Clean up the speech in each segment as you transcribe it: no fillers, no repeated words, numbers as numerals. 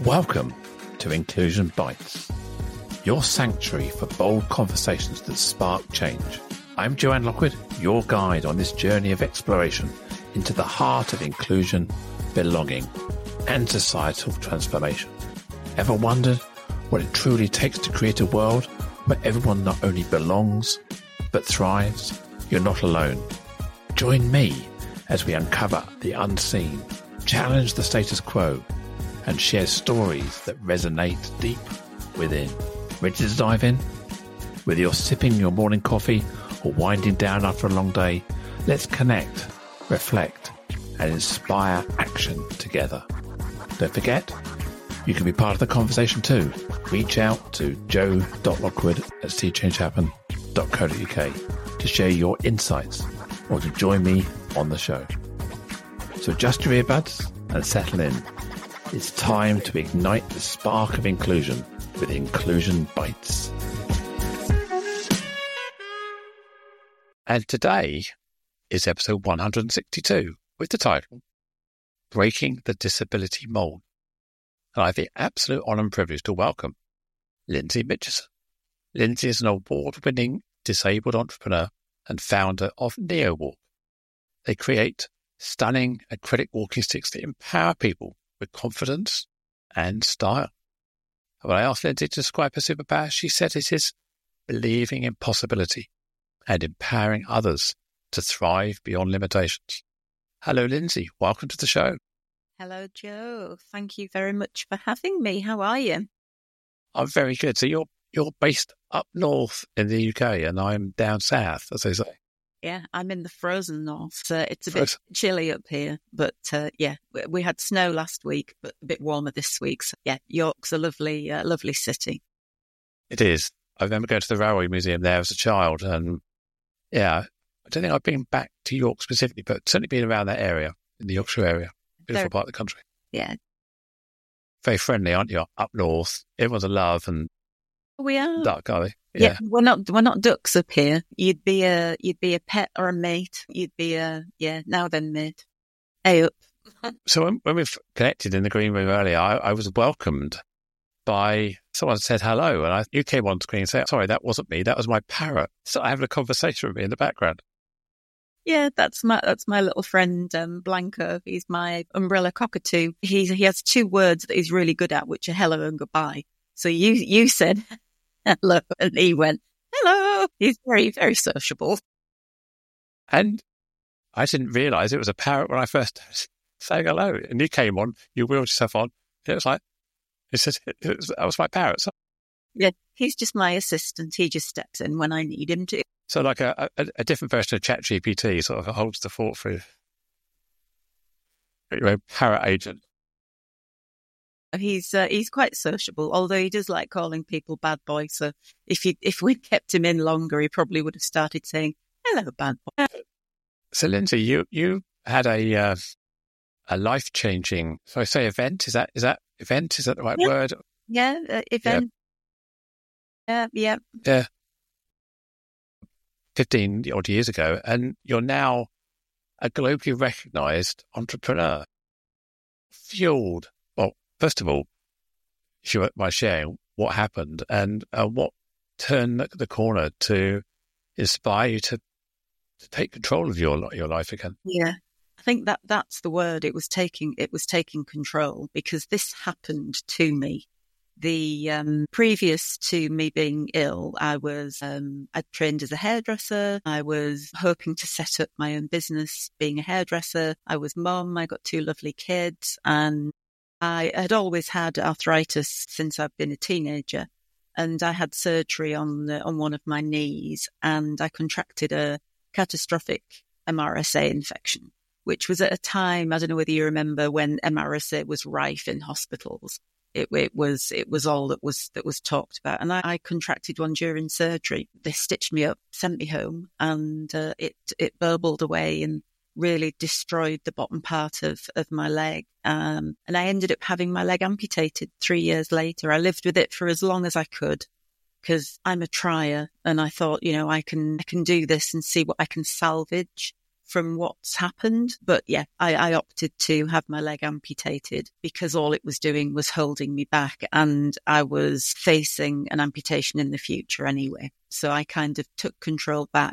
Welcome to Inclusion Bites, your sanctuary for bold conversations that spark change. I'm Joanne Lockwood, your guide on this journey of exploration into the heart of inclusion, belonging, and societal transformation. Ever wondered what it truly takes to create a world where everyone not only belongs, but thrives? You're not alone. Join me as we uncover the unseen, challenge the status quo, and share stories that resonate deep within. Ready to dive in? Whether you're sipping your morning coffee or winding down after a long day, let's connect, reflect, and inspire action together. Don't forget, you can be part of the conversation too. Reach out to joe.lockwood@seechangehappen.co.uk to share your insights or to join me on the show. So adjust your earbuds and settle in. It's time to ignite the spark of inclusion with Inclusion Bites. And today is episode 162 with the title, Breaking the Disability Mold. And I have the absolute honour and privilege to welcome Lindsay Mitchison. Lindsay is an award-winning disabled entrepreneur and founder of NeoWalk. They create stunning acrylic walking sticks that empower people with confidence and style. When I asked Lindsay to describe her superpower, she said it is believing in possibility and empowering others to thrive beyond limitations. Hello, Lindsay. Welcome to the show. Hello, Joe. Thank you very much for having me. How are you? I'm very good. So you're based up north in the UK and I'm down south, as they say. Yeah, I'm in the frozen north. It's a bit chilly up here, but we had snow last week, but a bit warmer this week. So yeah, York's a lovely city. It is. I remember going to the Railway Museum there as a child, and yeah, I don't think I've been back to York specifically, but certainly been around that area, in the Yorkshire area. Beautiful part of the country. Yeah. Very friendly, aren't you? Up north. Everyone's a love and we are. Duck, are they? Yeah, we're not ducks up here. You'd be a pet or a mate. You'd be now then mate. Hey up. So when we've connected in the green room earlier, I was welcomed by someone said hello, and you came on screen and said, "Sorry, that wasn't me. That was my parrot." So I having a conversation with me in the background. Yeah, that's my little friend Blanco. He's my umbrella cockatoo. He has two words that he's really good at, which are hello and goodbye. So you said hello, and he went, hello. He's very, very sociable. And I didn't realise it was a parrot when I first saying hello. And you came on, you wheeled yourself on. It was like, that was my parrot. So, yeah, he's just my assistant. He just steps in when I need him to. So like a different version of ChatGPT sort of holds the fort for your parrot agent. He's quite sociable, although he does like calling people bad boy. So if we'd kept him in longer, he probably would have started saying, hello, bad boy. So Lindsay, you had a life-changing, so I say event, is that event? Is that the right word? Yeah, event. Yeah. 15 odd years ago, and you're now a globally recognized entrepreneur. Fueled. Well, first of all, if you mind sharing what happened and what turned the corner to inspire you to take control of your life again. Yeah. I think that's the word. It was taking control, because this happened to me. The previous to me being ill, I trained as a hairdresser. I was hoping to set up my own business being a hairdresser. I was mum. I got two lovely kids, and I had always had arthritis since I've been a teenager. And I had surgery on one of my knees, and I contracted a catastrophic MRSA infection, which was at a time, I don't know whether you remember, when MRSA was rife in hospitals. It was all that was talked about. And I contracted one during surgery. They stitched me up, sent me home, and it burbled away and really destroyed the bottom part of my leg. And I ended up having my leg amputated 3 years later. I lived with it for as long as I could, because I'm a trier, and I thought, I can do this and see what I can salvage from what's happened. But yeah, I opted to have my leg amputated because all it was doing was holding me back, and I was facing an amputation in the future anyway. So I kind of took control back,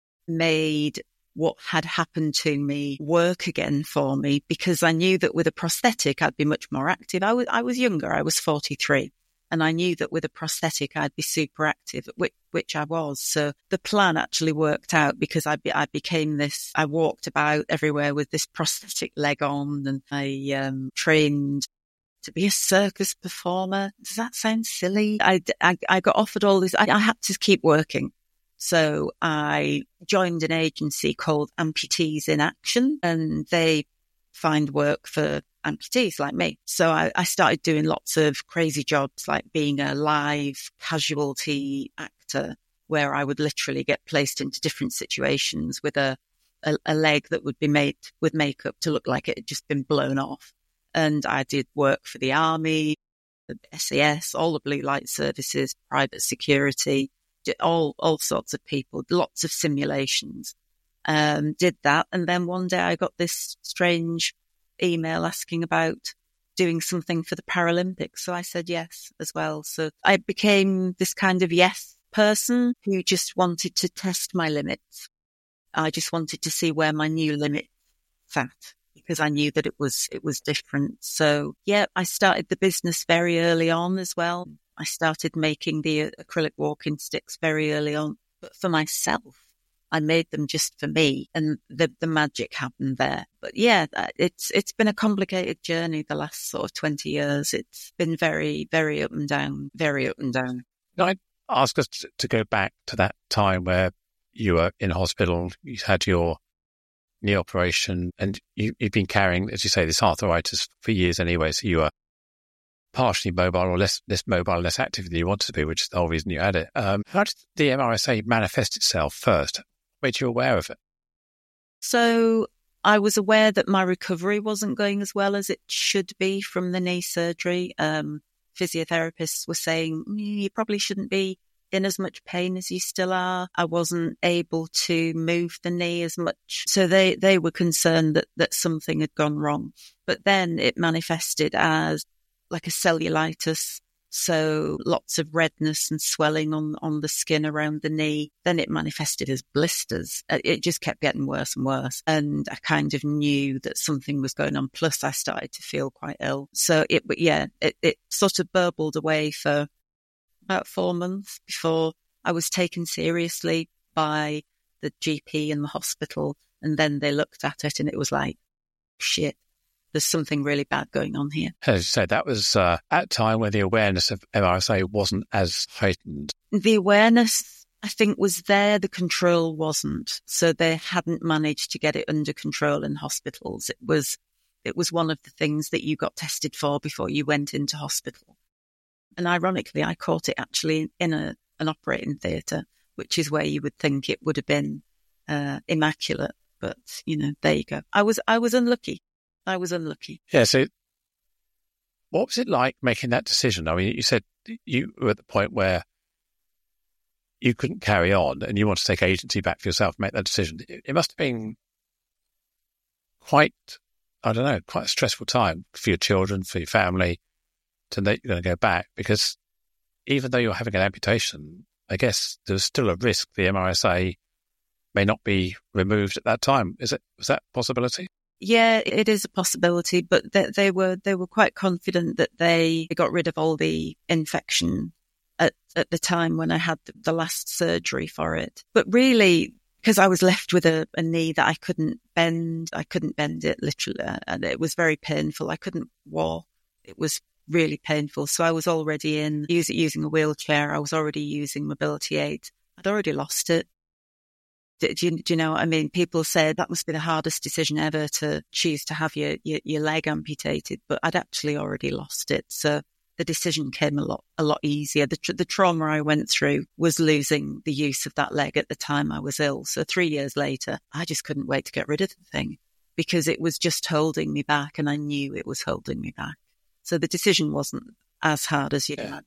made what had happened to me work again for me, because I knew that with a prosthetic, I'd be much more active. I was younger. I was 43. And I knew that with a prosthetic, I'd be super active, which I was. So the plan actually worked out, because I became this, I walked about everywhere with this prosthetic leg on, and I trained to be a circus performer. Does that sound silly? I got offered all this. I had to keep working. So I joined an agency called Amputees in Action, and they find work for amputees like me. So I started doing lots of crazy jobs, like being a live casualty actor, where I would literally get placed into different situations with a leg that would be made with makeup to look like it had just been blown off. And I did work for the army, the SAS, all the blue light services, private security, all sorts of people, lots of simulations. Did that. And then one day I got this strange email asking about doing something for the Paralympics. So I said yes as well. So I became this kind of yes person who just wanted to test my limits. I just wanted to see where my new limit sat, because I knew that it was different. So yeah, I started the business very early on as well. I started making the acrylic walking sticks very early on, but for myself. I made them just for me, and the magic happened there. But yeah, it's been a complicated journey the last sort of 20 years. It's been very, very up and down, very up and down. Can I ask us to go back to that time where you were in hospital, you had your knee operation, and you've been carrying, as you say, this arthritis for years anyway, so you were partially mobile, or less mobile, less active than you wanted to be, which is the whole reason you had it. How did the MRSA manifest itself first? Made you aware of it? So I was aware that my recovery wasn't going as well as it should be from the knee surgery. Physiotherapists were saying, you probably shouldn't be in as much pain as you still are. I wasn't able to move the knee as much. So they were concerned that something had gone wrong. But then it manifested as like a cellulitis. So lots of redness and swelling on the skin around the knee. Then it manifested as blisters. It just kept getting worse and worse. And I kind of knew that something was going on. Plus I started to feel quite ill. So it sort of burbled away for about 4 months before I was taken seriously by the GP in the hospital. And then they looked at it and it was like, shit. There's something really bad going on here. As you said, that was at a time where the awareness of MRSA wasn't as heightened. The awareness, I think, was there. The control wasn't. So they hadn't managed to get it under control in hospitals. It was one of the things that you got tested for before you went into hospital. And ironically, I caught it actually in an operating theatre, which is where you would think it would have been immaculate. But, there you go. I was unlucky. Yeah, so what was it like making that decision? I mean, you said you were at the point where you couldn't carry on and you want to take agency back for yourself, make that decision. It must have been quite a stressful time for your children, for your family, to know you're going to go back, because even though you're having an amputation, I guess there's still a risk the MRSA may not be removed at that time. Was that a possibility? Yeah, it is a possibility, but they were quite confident that they got rid of all the infection at the time when I had the last surgery for it. But really, because I was left with a knee that I couldn't bend it literally, and it was very painful. I couldn't walk. It was really painful. So I was already using a wheelchair. I was already using mobility aids. I'd already lost it. Do you know what I mean? People said that must be the hardest decision ever, to choose to have your leg amputated, but I'd actually already lost it. So the decision came a lot easier. The trauma I went through was losing the use of that leg at the time I was ill. So 3 years later, I just couldn't wait to get rid of the thing, because it was just holding me back, and I knew it was holding me back. So the decision wasn't as hard as you'd imagine.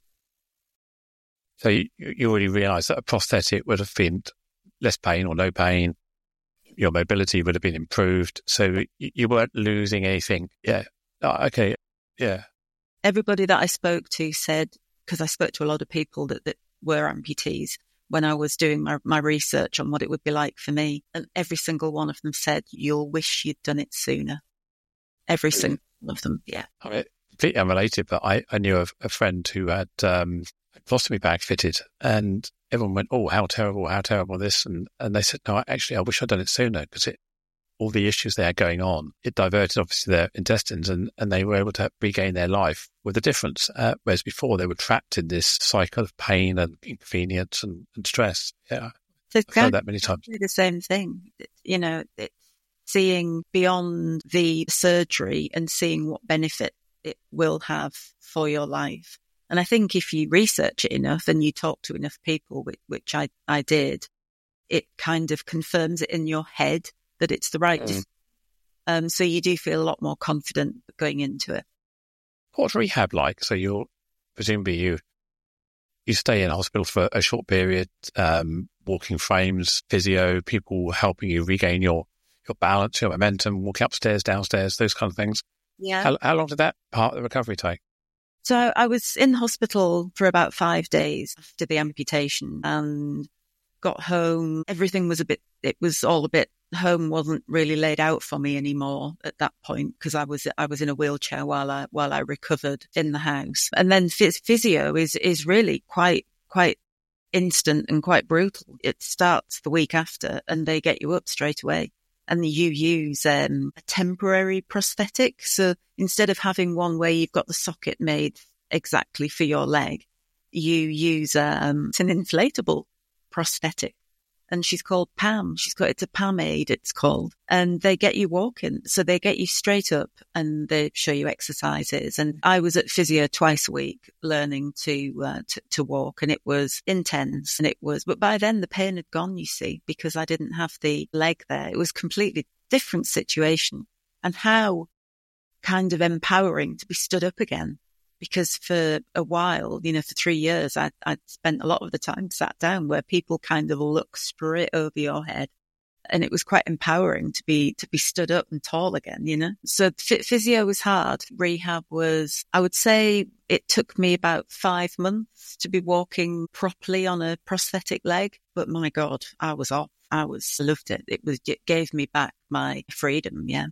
So you already realised that a prosthetic would have been less pain or no pain? your mobility would have been improved. So you weren't losing anything. Yeah. Oh, okay. Yeah. Everybody that I spoke to said, because I spoke to a lot of people that were amputees when I was doing my research on what it would be like for me. And every single one of them said, you'll wish you'd done it sooner. Every single one of them. Yeah. I mean, completely unrelated, but I knew a friend who had colostomy bag fitted, and everyone went, oh, how terrible this. And they said, no, actually, I wish I'd done it sooner, because all the issues they had going on, it diverted obviously their intestines, and they were able to regain their life with a difference. Whereas before they were trapped in this cycle of pain and inconvenience and stress. Yeah. So I've heard that many times. The same thing, seeing beyond the surgery and seeing what benefit it will have for your life. And I think if you research it enough and you talk to enough people, which I did, it kind of confirms it in your head that it's the right decision. So you do feel a lot more confident going into it. What's rehab like? So presumably you stay in hospital for a short period, walking frames, physio, people helping you regain your balance, your momentum, walking upstairs, downstairs, those kind of things. Yeah. How long did that part of the recovery take? So I was in hospital for about 5 days after the amputation and got home. Everything was home wasn't really laid out for me anymore at that point, because I was in a wheelchair while I recovered in the house. And then physio is really quite instant and quite brutal. It starts the week after and they get you up straight away. And you use a temporary prosthetic. So instead of having one where you've got the socket made exactly for your leg, you use it's an inflatable prosthetic. And she's called Pam. It's a Pam aid, it's called. And they get you walking. So they get you straight up and they show you exercises. And I was at physio twice a week learning to walk, and it was intense. But by then the pain had gone, you see, because I didn't have the leg there. It was a completely different situation, and how kind of empowering to be stood up again. Because for a while, for 3 years, I'd spent a lot of the time sat down, where people kind of look straight over your head. And it was quite empowering to be stood up and tall again, So physio was hard. Rehab was, I would say it took me about 5 months to be walking properly on a prosthetic leg. But my God, I was off. I loved it. It gave me back my freedom. Yeah.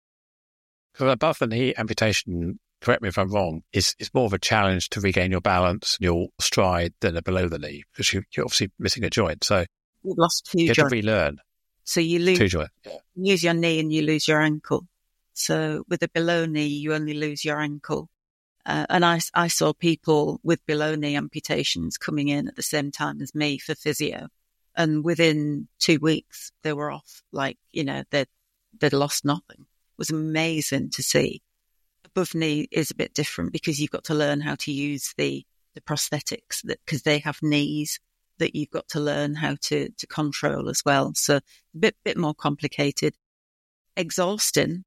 So above the knee amputation, correct me if I'm wrong, is more of a challenge to regain your balance and your stride than a below the knee, because you're obviously missing a joint. So you've lost 2 joints. You have to relearn. So you lose 2 joints. Yeah. You lose your knee and you lose your ankle. So with a below knee, you only lose your ankle. And I saw people with below knee amputations coming in at the same time as me for physio. And within 2 weeks, they were off. They'd lost nothing. It was amazing to see. Above knee is a bit different, because you've got to learn how to use the prosthetics, because they have knees that you've got to learn how to control as well. So a bit more complicated. Exhausting.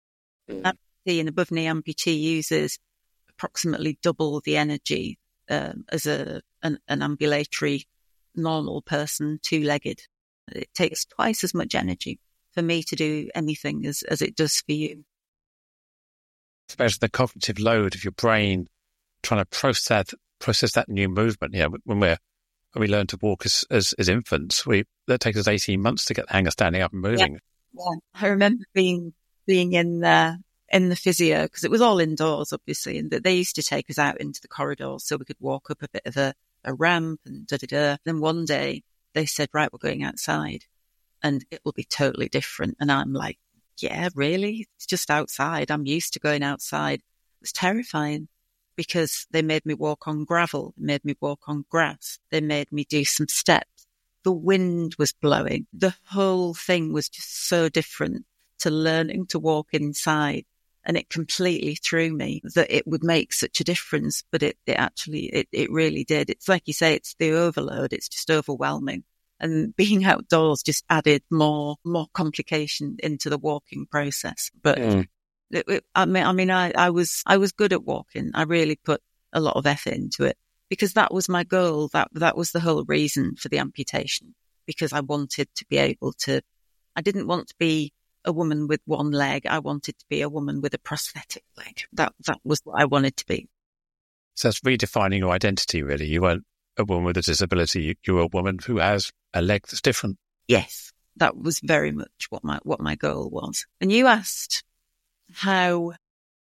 An above knee amputee uses approximately double the energy as an ambulatory normal person, 2-legged. It takes twice as much energy for me to do anything as it does for you. Especially the cognitive load of your brain trying to process that new movement. When we learn to walk as infants, that takes us 18 months to get the hang of standing up and moving. Yeah. I remember being in the physio, because it was all indoors, obviously, and they used to take us out into the corridors so we could walk up a bit of a ramp and da-da-da. Then one day they said, right, we're going outside and it will be totally different. And I'm like, yeah, really? It's just outside. I'm used to going outside. It was terrifying, because they made me walk on gravel, they made me walk on grass, they made me do some steps. The wind was blowing. The whole thing was just so different to learning to walk inside. And it completely threw me that it would make such a difference, but it really did. It's like you say, it's the overload. It's just overwhelming. And being outdoors just added more complication into the walking process. But I was good at walking. I really put a lot of effort into it, because that was my goal. That was the whole reason for the amputation, because I wanted to be able to I didn't want to be a woman with one leg. I wanted to be a woman with a prosthetic leg. That was what I wanted to be. So that's redefining your identity, really. You weren't a woman with a disability. You were a woman who has a leg that's different. Yes, that was very much what my goal was. And you asked how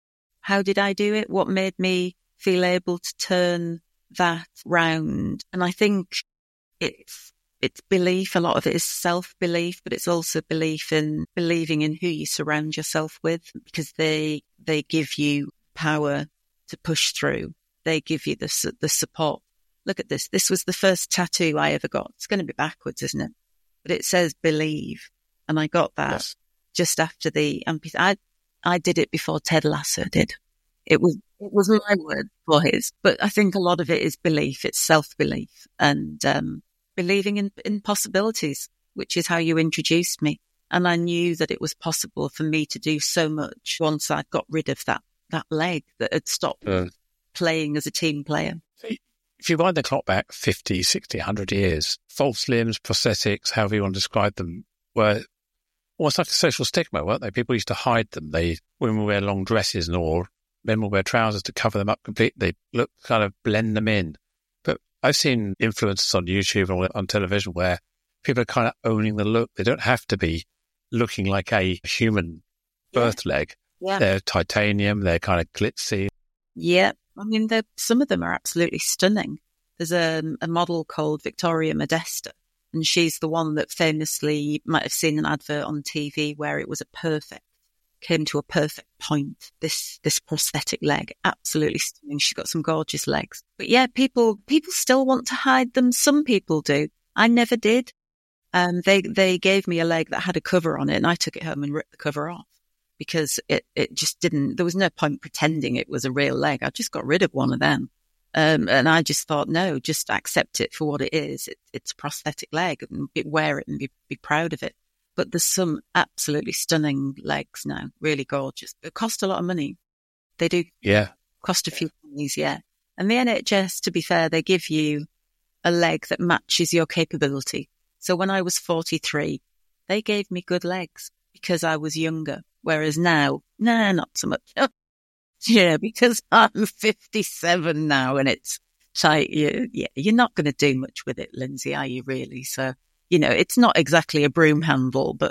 did I do it? What made me feel able to turn that round? And I think it's belief. A lot of it is self-belief, but it's also believing in who you surround yourself with, because they give you power to push through. They give you the support. Look at this. This was the first tattoo I ever got. It's going to be backwards, isn't it? But it says believe. And I got that just after the amputation. I did it before Ted Lasso did. It was my word for his. But I think a lot of it is belief. It's self-belief and believing in possibilities, which is how you introduced me. And I knew that it was possible for me to do so much once I got rid of that leg that had stopped playing as a team player. If you wind the clock back 50, 60, 100 years, false limbs, prosthetics, however you want to describe them, were almost like a social stigma, weren't they? People used to hide them. Women would wear long dresses or men would wear trousers to cover them up completely. They kind of blend them in. But I've seen influencers on YouTube and on television where people are kind of owning the look. They don't have to be looking like a human birth leg. Yeah. They're titanium. They're kind of glitzy. Yeah. I mean, some of them are absolutely stunning. There's a model called Victoria Modesta, and she's the one that famously, you might have seen an advert on TV where it was came to a perfect point. This prosthetic leg, absolutely stunning. She's got some gorgeous legs. But yeah, people still want to hide them. Some people do. I never did. They gave me a leg that had a cover on it, and I took it home and ripped the cover off. Because it just didn't, there was no point pretending it was a real leg. I just got rid of one of them. And I just thought, no, just accept it for what it is. It's a prosthetic leg, and wear it and be proud of it. But there's some absolutely stunning legs now, really gorgeous. It cost a lot of money. They do. Yeah. Cost a few pennies, yeah. And the NHS, to be fair, they give you a leg that matches your capability. So when I was 43, they gave me good legs because I was younger. Whereas now, not so much. Yeah, because I'm 57 now and it's tight. You're not going to do much with it, Lindsay, are you really? So, it's not exactly a broom handle, but,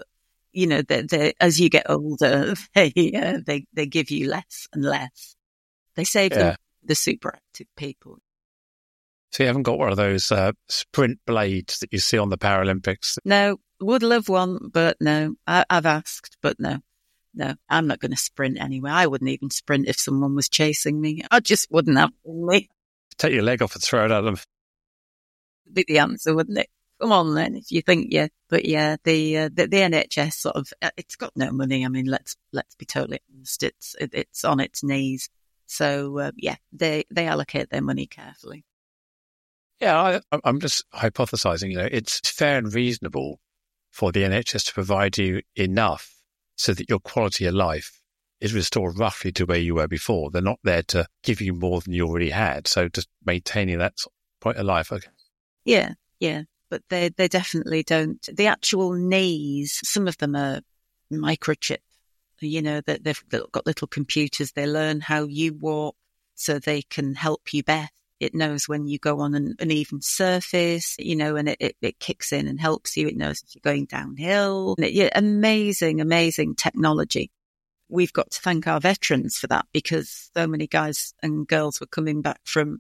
as you get older, they give you less and less. They save them the super active people. So you haven't got one of those sprint blades that you see on the Paralympics? No, would love one, but no. I've asked, but no. No, I'm not going to sprint anywhere. I wouldn't even sprint if someone was chasing me. I just wouldn't have me. Take your leg off and throw it at them. Be the answer, wouldn't it? Come on then, if you think, yeah. But yeah, the NHS sort of, it's got no money. I mean, let's be totally honest. It's on its knees. So they allocate their money carefully. Yeah, I'm just hypothesizing. It's fair and reasonable for the NHS to provide you enough so that your quality of life is restored roughly to where you were before. They're not there to give you more than you already had. So just maintaining that point of life. Okay. Yeah. But they definitely don't. The actual knees, some of them are microchip. That they've got little computers. They learn how you walk so they can help you better. It knows when you go on an uneven surface, and it kicks in and helps you. It knows if you're going downhill. Amazing technology. We've got to thank our veterans for that, because so many guys and girls were coming back from,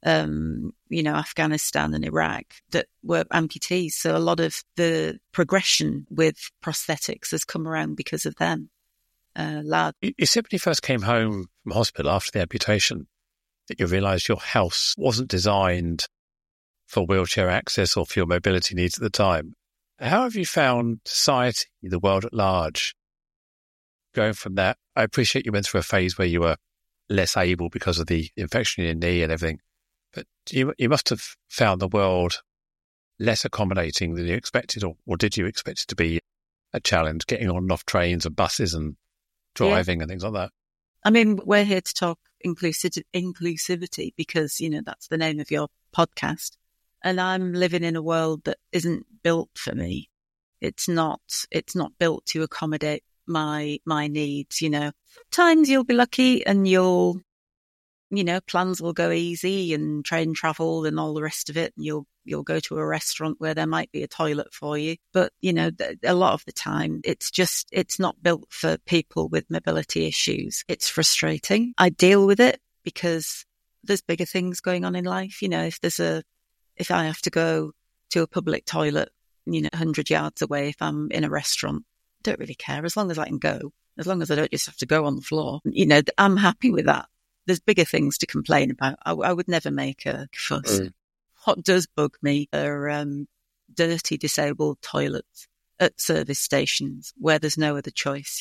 Afghanistan and Iraq that were amputees. So a lot of the progression with prosthetics has come around because of them. You said when you first came home from hospital after the amputation, that you realised your house wasn't designed for wheelchair access or for your mobility needs at the time. How have you found society, the world at large, going from that? I appreciate you went through a phase where you were less able because of the infection in your knee and everything, but you must have found the world less accommodating than you expected, or did you expect it to be a challenge, getting on and off trains and buses and driving and things like that? I mean, we're here to talk inclusivity because, that's the name of your podcast. And I'm living in a world that isn't built for me. It's not built to accommodate my needs, you know. Sometimes you'll be lucky and plans will go easy and train travel and all the rest of it. And you'll go to a restaurant where there might be a toilet for you. But, you know, a lot of the time it's not built for people with mobility issues. It's frustrating. I deal with it because there's bigger things going on in life. You know, if I have to go to a public toilet, 100 yards away, if I'm in a restaurant, I don't really care as long as I can go, as long as I don't just have to go on the floor. I'm happy with that. There's bigger things to complain about. I would never make a fuss. What does bug me are dirty disabled toilets at service stations where there's no other choice,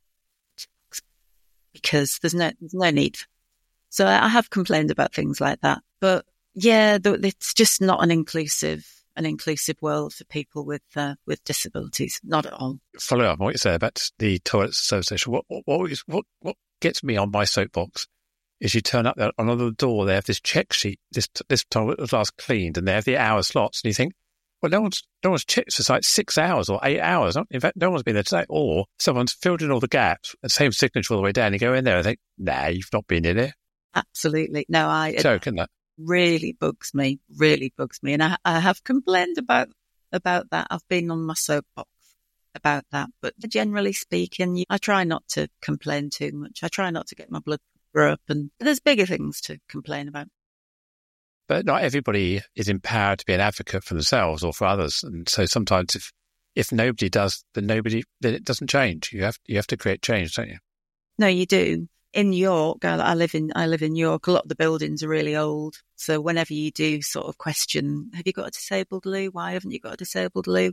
because there's no need. So I have complained about things like that. But yeah, it's just not an inclusive world for people with disabilities. Not at all. Follow up on what you say about the toilets service station. What gets me on my soapbox is you turn up there, on the door, they have this check sheet, this toilet was last cleaned, and they have the hour slots, and you think, well, no one's checked for like 6 hours or 8 hours. In fact, no one's been there today. Or someone's filled in all the gaps, the same signature all the way down. You go in there and think, nah, you've not been in there. Absolutely. No, joke, isn't that? Really bugs me. And I have complained about that. I've been on my soapbox about that. But generally speaking, I try not to complain too much. I try not to get my blood pressure up, and there's bigger things to complain about. But not everybody is empowered to be an advocate for themselves or for others. And so sometimes if nobody does, then it doesn't change. You have to create change, don't you? No, you do. In York, I live in York. A lot of the buildings are really old. So whenever you do sort of question, have you got a disabled loo? Why haven't you got a disabled loo?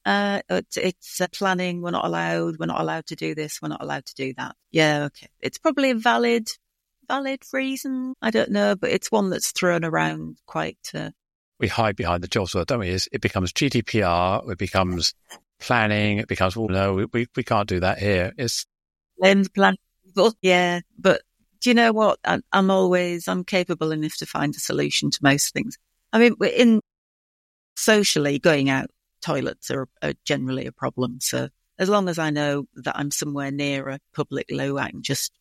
It's planning. We're not allowed to do this. We're not allowed to do that. Yeah, okay. It's probably a valid reason. I don't know, but it's one that's thrown around quite. We hide behind the jobs, don't we? It becomes GDPR. It becomes planning. It becomes, no, we can't do that here. It's plan. Yeah, but do you know what? I'm capable enough to find a solution to most things. I mean, socially, going out, toilets are generally a problem. So as long as I know that I'm somewhere near a public loo, I can just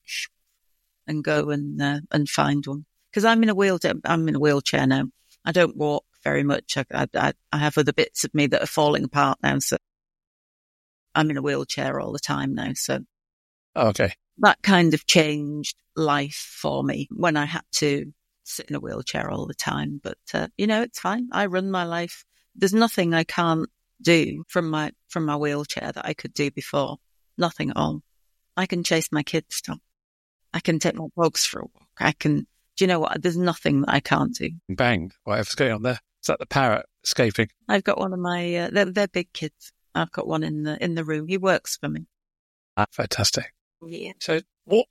and go and find one. Because I'm in a wheelchair now. I don't walk very much. I have other bits of me that are falling apart now. So I'm in a wheelchair all the time now. So okay. That kind of changed life for me when I had to sit in a wheelchair all the time. But, it's fine. I run my life. There's nothing I can't do from my wheelchair that I could do before. Nothing at all. I can chase my kids still. I can take my dogs for a walk. Do you know what? There's nothing that I can't do. Bang. Whatever's going on there. Is that the parrot escaping? I've got one of my, they're big kids. I've got one in the room. He works for me. Fantastic. Yeah. So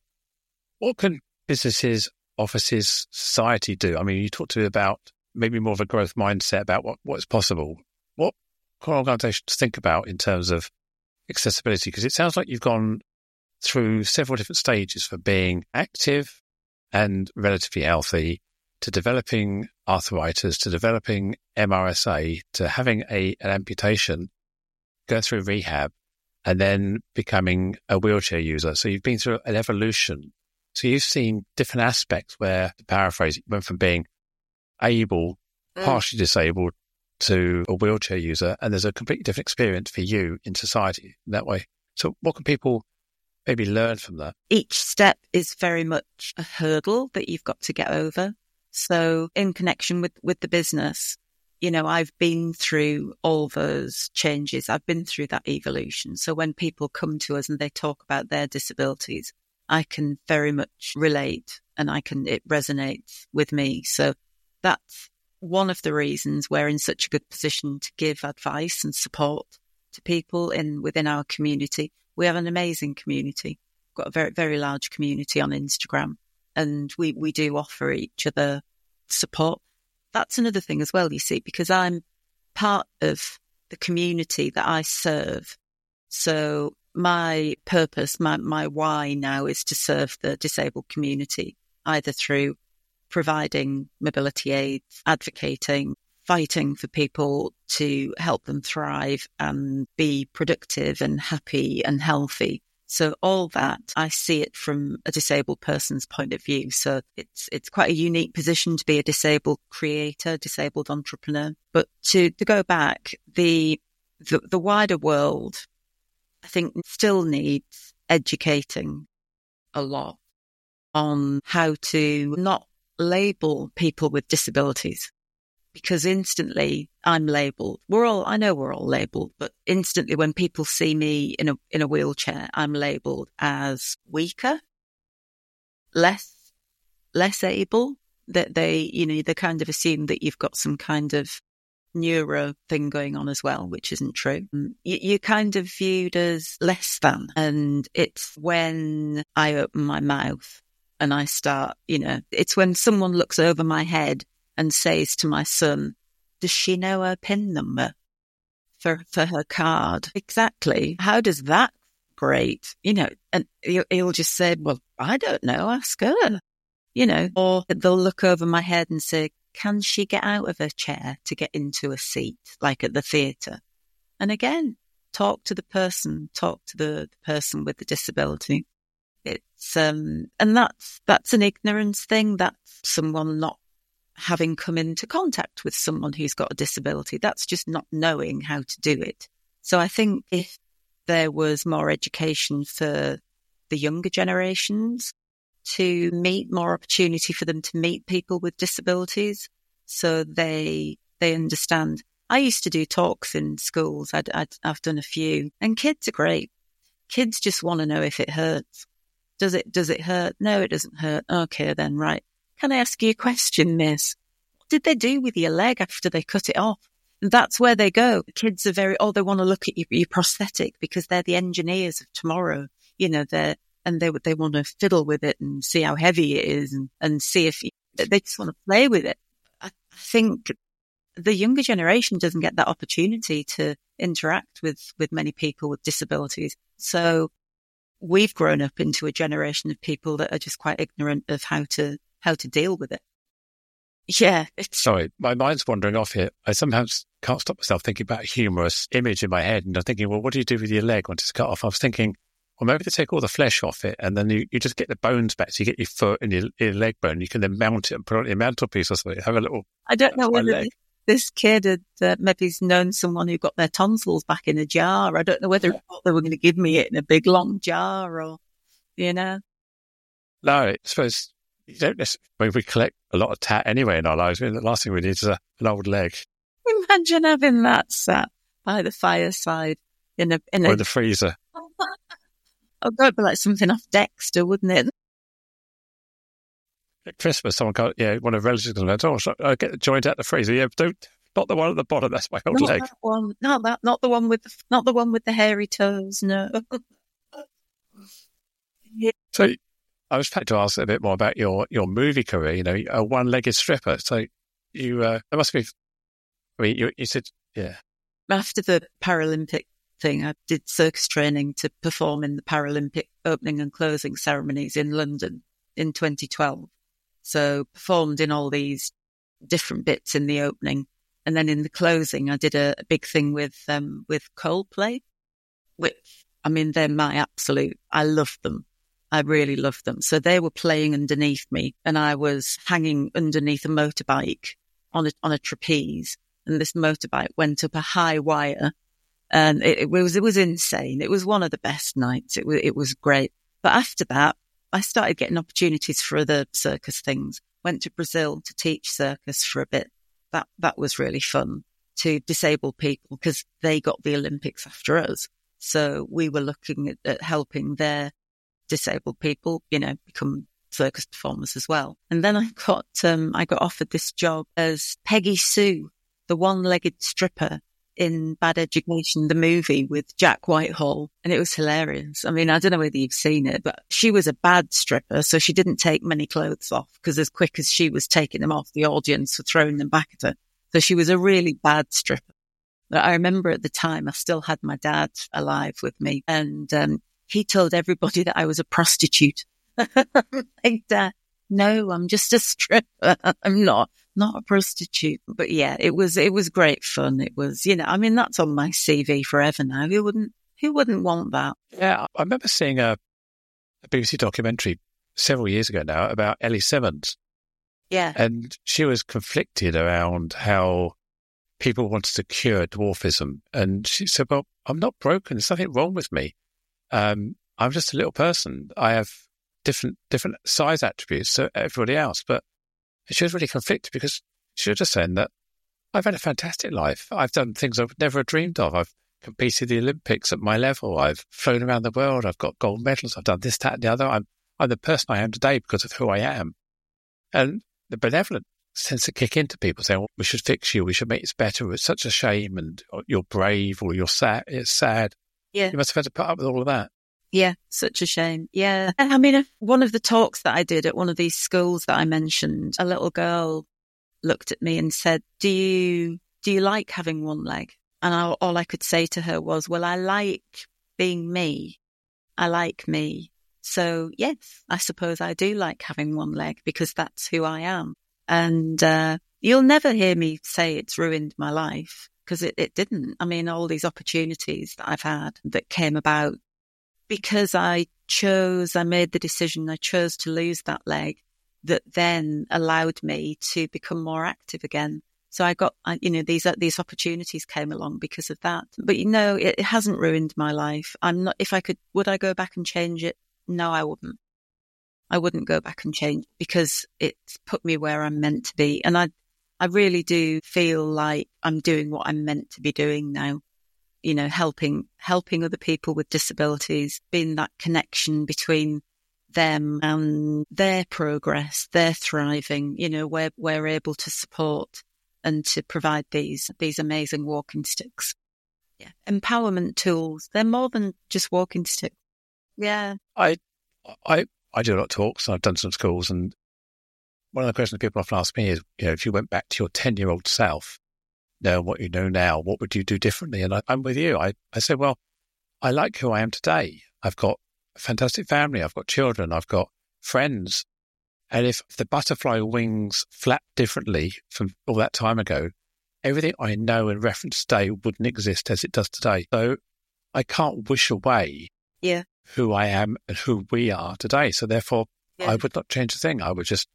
what can businesses, offices, society do? I mean, you talked to me about maybe more of a growth mindset about what's possible. What can organisations think about in terms of accessibility? Because it sounds like you've gone through several different stages from being active and relatively healthy to developing arthritis, to developing MRSA, to having an amputation, going through rehab, and then becoming a wheelchair user. So you've been through an evolution. So you've seen different aspects where, to paraphrase, you went from being able, partially disabled, to a wheelchair user, and there's a completely different experience for you in society in that way. So what can people maybe learn from that? Each step is very much a hurdle that you've got to get over. So in connection with the business, I've been through all those changes. I've been through that evolution. So when people come to us and they talk about their disabilities, I can very much relate and it resonates with me. So that's one of the reasons we're in such a good position to give advice and support to people within our community. We have an amazing community. We've got a very, very large community on Instagram, and we do offer each other support. That's another thing as well, you see, because I'm part of the community that I serve. So my purpose, my why now is to serve the disabled community, either through providing mobility aids, advocating fighting for people to help them thrive and be productive and happy and healthy. So all that, I see it from a disabled person's point of view. So it's quite a unique position to be a disabled creator, disabled entrepreneur. But to go back, the wider world, I think, still needs educating a lot on how to not label people with disabilities. Because instantly I'm labelled. I know we're all labelled, but instantly when people see me in a wheelchair, I'm labelled as weaker, less able. That they kind of assume that you've got some kind of neuro thing going on as well, which isn't true. You're kind of viewed as less than. And it's when I open my mouth and I start, it's when someone looks over my head and says to my son, does she know her PIN number for her card? Exactly. How does that great? And he'll just say, well, I don't know, ask her, or they'll look over my head and say, can she get out of her chair to get into a seat, like at the theatre? And again, talk to the person with the disability. It's, and that's an ignorance thing. That's someone not having come into contact with someone who's got a disability. That's just not knowing how to do it. So I think if there was more education for the younger generations to meet, more opportunity for them to meet people with disabilities so they understand. I used to do talks in schools. I've done a few, and kids are great. Kids just want to know if it hurts. Does it hurt? No, it doesn't hurt. Okay, then, right. Can I ask you a question, miss? What did they do with your leg after they cut it off? And that's where they go. The kids are they want to look at your prosthetic because they're the engineers of tomorrow. They want to fiddle with it and see how heavy it is and see if they just want to play with it. I think the younger generation doesn't get that opportunity to interact with many people with disabilities. So we've grown up into a generation of people that are just quite ignorant of how to deal with it. Yeah. Sorry, my mind's wandering off here. I sometimes can't stop myself thinking about a humorous image in my head, and I'm thinking, well, what do you do with your leg once it's cut off? I was thinking, well, maybe they take all the flesh off it, and then you just get the bones back. So you get your foot and your leg bone. You can then mount it and put it on your mantelpiece or something. Have a little. I don't know whether this kid had maybe he's known someone who got their tonsils back in a jar. I don't know whether he thought they were going to give me it in a big long jar or, No, I suppose. You don't necessarily, we collect a lot of tat anyway in our lives. The last thing we need is an old leg. Imagine having that sat by the fireside in the freezer. Oh, God, it'd be like something off Dexter, wouldn't it? At Christmas, someone got, one of the relatives goes, I'll get the joint out the freezer. Yeah, but not the one at the bottom. That's my old leg. Not the one with the hairy toes. No. Yeah. So I was trying to ask a bit more about your movie career. A one-legged stripper. So there must be. I mean, you said, yeah. After the Paralympic thing, I did circus training to perform in the Paralympic opening and closing ceremonies in London in 2012. So performed in all these different bits in the opening, and then in the closing, I did a big thing with Coldplay, which they're my absolute. I love them. I really loved them. So they were playing underneath me, and I was hanging underneath a motorbike on a trapeze, and this motorbike went up a high wire, and it was insane. It was one of the best nights. It was great. But after that, I started getting opportunities for other circus things. Went to Brazil to teach circus for a bit. That was really fun to disabled people because they got the Olympics after us. So we were looking at helping their disabled people, become circus performers as well. And then I got offered this job as Peggy Sue, the one-legged stripper in Bad Education, the movie with Jack Whitehall. And it was hilarious. I don't know whether you've seen it, but she was a bad stripper. So she didn't take many clothes off because as quick as she was taking them off, the audience were throwing them back at her. So she was a really bad stripper. But I remember at the time I still had my dad alive with me, and he told everybody that I was a prostitute. Like, Dad, no, I'm just a stripper. I'm not. not a prostitute. But yeah, it was great fun. It was, I mean, that's on my CV forever now. Who wouldn't want that? Yeah, I remember seeing a BBC documentary several years ago now about Ellie Simmons. Yeah. And she was conflicted around how people wanted to cure dwarfism. And she said, well, I'm not broken. There's nothing wrong with me. I'm just a little person. I have different size attributes to everybody else. But she was really conflicted because she was just saying that I've had a fantastic life. I've done things I've never dreamed of. I've competed in the Olympics at my level. I've flown around the world. I've got gold medals. I've done this, that, and the other. I'm the person I am today because of who I am. And the benevolent tends to kick into people saying, well, we should fix you. We should make this better. It's such a shame. And you're brave or you're sad. It's sad. Yeah. You must have had to put up with all of that. Yeah. Such a shame. Yeah. I mean, one of the talks that I did at one of these schools that I mentioned, a little girl looked at me and said, do you like having one leg? And all I could say to her was, well, I like being me. I like me. So yes, I suppose I do like having one leg because that's who I am. And you'll never hear me say it's ruined my life because it didn't. I mean, all these opportunities that I've had that came about because I made the decision, I chose to lose that leg that then allowed me to become more active again. So I got, these opportunities came along because of that. But it hasn't ruined my life. I'm not, if I could, would I go back and change it? No, I wouldn't. I wouldn't go back and change because it's put me where I'm meant to be. And I really do feel like I'm doing what I'm meant to be doing now. Helping other people with disabilities, being that connection between them and their progress, their thriving, where we're able to support and to provide these amazing walking sticks. Yeah. Empowerment tools. They're more than just walking sticks. Yeah. I do a lot of talks and I've done some schools, and one of the questions people often ask me is, if you went back to your 10-year-old self, knowing what you know now, what would you do differently? And I'm with you. I say, well, I like who I am today. I've got a fantastic family. I've got children. I've got friends. And if the butterfly wings flap differently from all that time ago, everything I know in reference today wouldn't exist as it does today. So I can't wish away who I am and who we are today. So therefore, I would not change a thing. I would just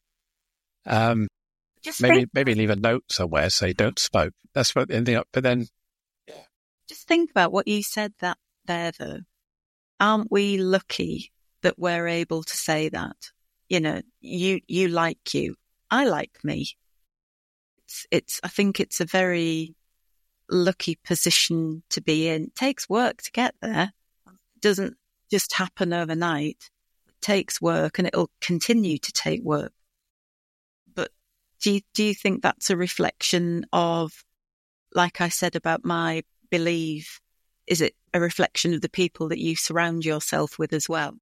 maybe leave a note somewhere, say don't smoke. That's what ending up. But then, just think about what you said there though. Aren't we lucky that we're able to say that? You like you, I like me. I think it's a very lucky position to be in. It takes work to get there. It doesn't just happen overnight. It takes work and it'll continue to take work. But do you think that's a reflection of, like I said about my belief, is it a reflection of the people that you surround yourself with as well?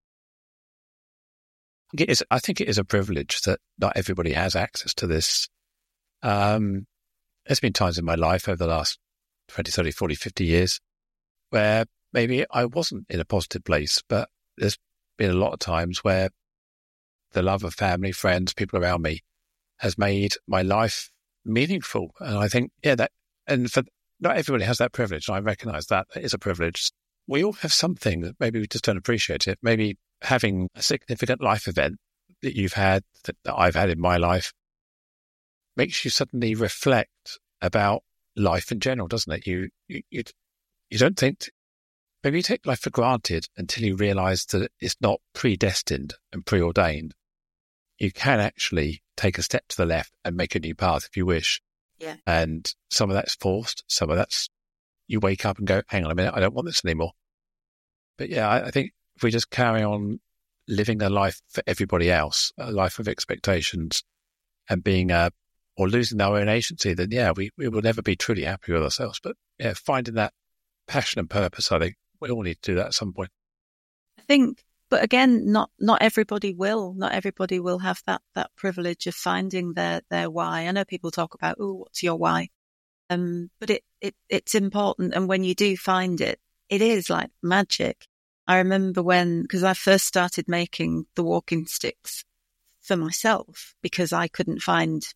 I think it is a privilege that not everybody has access to this. There's been times in my life over the last 20, 30, 40, 50 years where maybe I wasn't in a positive place, but there's been a lot of times where the love of family, friends, people around me has made my life meaningful. And I think, for not everybody has that privilege. And I recognize that is a privilege. We all have something that maybe we just don't appreciate it. Maybe having a significant life event that you've had, that I've had in my life, makes you suddenly reflect about life in general, doesn't it? You don't think, maybe you take life for granted until you realize that it's not predestined and preordained. You can actually take a step to the left and make a new path if you wish. Yeah. And some of that's forced, some of that's you wake up and go, hang on a minute, I don't want this anymore. But I think if we just carry on living a life for everybody else, a life of expectations, and being or losing our own agency, then we will never be truly happy with ourselves. But finding that passion and purpose, I think we all need to do that at some point. I think, but again, not everybody will. Not everybody will have that privilege of finding their why. I know people talk about, what's your why? But it's important, and when you do find it, it is like magic. I remember because I first started making the walking sticks for myself because I couldn't find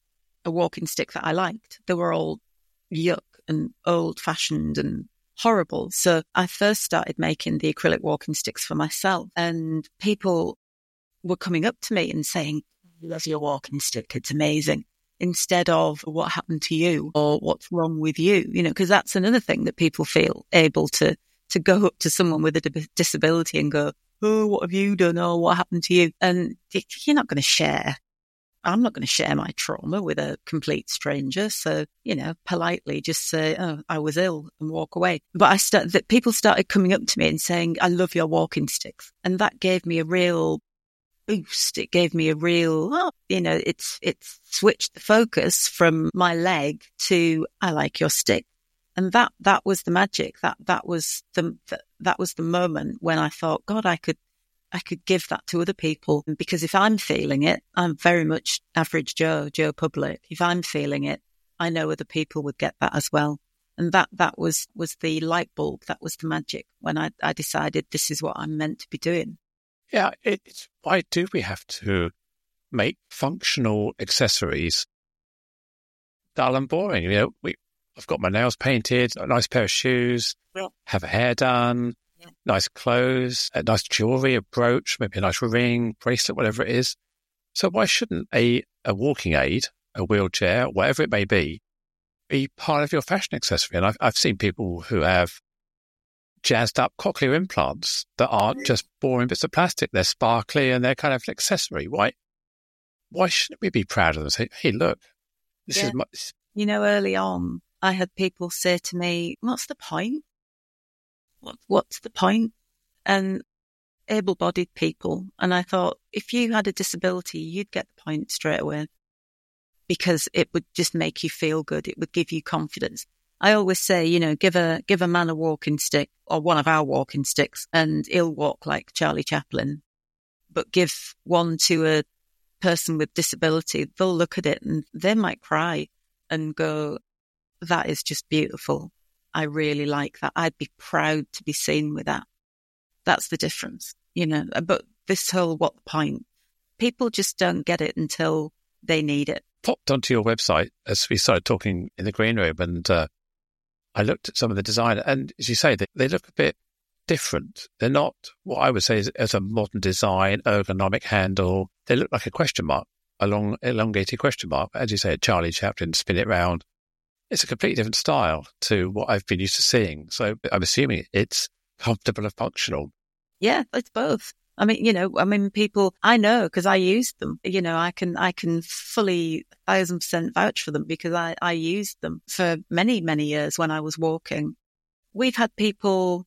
a walking stick that I liked. They were all yuck and old-fashioned and horrible. So I first started making the acrylic walking sticks for myself, and people were coming up to me and saying, "I love your walking stick. It's amazing." Instead of "what happened to you?" or "what's wrong with you?" Because that's another thing that people feel able to go up to someone with a disability and go, "Oh, what have you done?" or "what happened to you?" And you're not going to share. I'm not going to share my trauma with a complete stranger. So, politely just say, "Oh, I was ill," and walk away. But people started coming up to me and saying, "I love your walking sticks." And that gave me a real boost. It gave me a real, it's switched the focus from my leg to "I like your stick." And that was the magic. That was the moment when I thought, God, I could give that to other people, because if I'm feeling it, I'm very much average Joe Public. If I'm feeling it, I know other people would get that as well. And that was the light bulb. That was the magic when I decided this is what I'm meant to be doing. Yeah, it's why do we have to make functional accessories dull and boring? I've got my nails painted, a nice pair of shoes, have a hair done, nice clothes, a nice jewellery, a brooch, maybe a nice ring, bracelet, whatever it is. So why shouldn't a walking aid, a wheelchair, whatever it may be part of your fashion accessory? And I've seen people who have jazzed up cochlear implants that aren't just boring bits of plastic. They're sparkly and they're kind of an accessory. Why shouldn't we be proud of them and say, "Hey, look, this is my..." Early on, I had people say to me, "What's the point? What's the point?" And able-bodied people. And I thought, if you had a disability, you'd get the point straight away, because it would just make you feel good. It would give you confidence. I always say, give a man a walking stick, or one of our walking sticks, and he'll walk like Charlie Chaplin. But give one to a person with disability, they'll look at it and they might cry and go, "That is just beautiful. I really like that. I'd be proud to be seen with that." That's the difference, But this whole "what the point?" people just don't get it until they need it. Popped onto your website as we started talking in the green room, and I looked at some of the design, and as you say, they look a bit different. They're not what I would say is as a modern design, ergonomic handle. They look like a question mark, a long elongated question mark. As you say, Charlie Chaplin, spin it round. It's a completely different style to what I've been used to seeing. So I'm assuming it's comfortable and functional. Yeah, it's both. People, I know because I used them. I can fully 1,000% vouch for them, because I used them for many, many years when I was walking. We've had people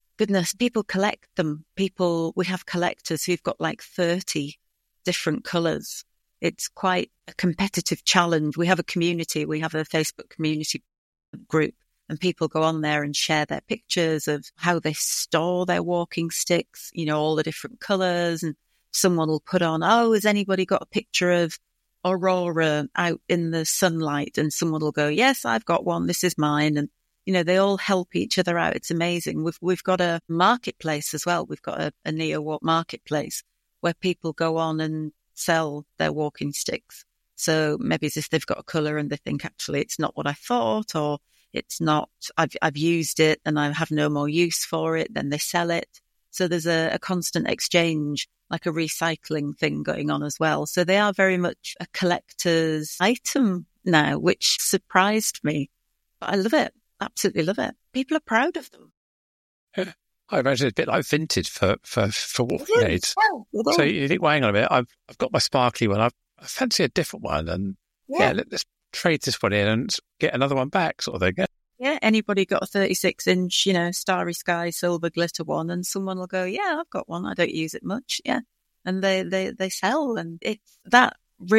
collect them. We have collectors who've got like 30 different colours. It's quite a competitive challenge. We have a community. We have a Facebook community group, and people go on there and share their pictures of how they store their walking sticks, all the different colours. And someone will put on, "Oh, has anybody got a picture of Aurora out in the sunlight?" And someone will go, "Yes, I've got one. This is mine." And, they all help each other out. It's amazing. We've got a marketplace as well. We've got a NeoWalk marketplace where people go on and sell their walking sticks. So maybe as if they've got a colour and they think, actually, it's not what I thought, or it's not, I've used it and I have no more use for it, then they sell it. So there's a constant exchange, like a recycling thing going on as well. So they are very much a collector's item now, which surprised me. But I love it. Absolutely love it. People are proud of them. Yeah. I imagine it's a bit like vintage for walking aids. So you think, well, hang on a minute, I've got my sparkly one. I fancy a different one, and let's trade this one in and get another one back, sort of thing. Yeah, anybody got a 36-inch, starry sky silver glitter one, and someone will go, "Yeah, I've got one. I don't use it much." Yeah, and they sell, and it's that